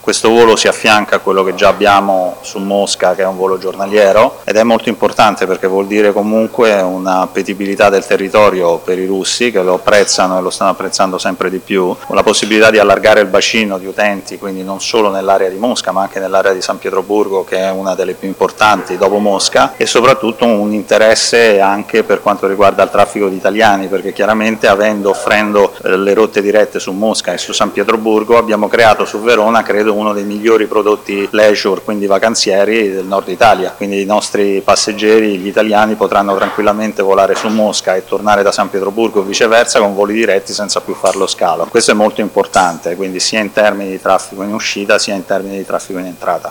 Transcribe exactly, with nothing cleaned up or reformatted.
Questo volo si affianca a quello che già abbiamo su Mosca, che è un volo giornaliero, ed è molto importante perché vuol dire comunque un'appetibilità del territorio per i russi, che lo apprezzano e lo stanno apprezzando sempre di più, con la possibilità di allargare il bacino di utenti, quindi non solo nell'area di Mosca ma anche nell'area di San Pietroburgo, che è una delle più importanti dopo Mosca, e soprattutto un interesse anche per quanto riguarda il traffico di italiani, perché chiaramente avendo, offrendo le rotte dirette su Mosca e su San Pietroburgo abbiamo creato su Verona, credo, uno dei migliori prodotti leisure, quindi vacanzieri del nord Italia, quindi i nostri passeggeri, gli italiani, potranno tranquillamente volare su Mosca e tornare da San Pietroburgo o viceversa con voli diretti senza più fare lo scalo. Questo è molto importante, quindi sia in termini di traffico in uscita sia in termini di traffico in entrata.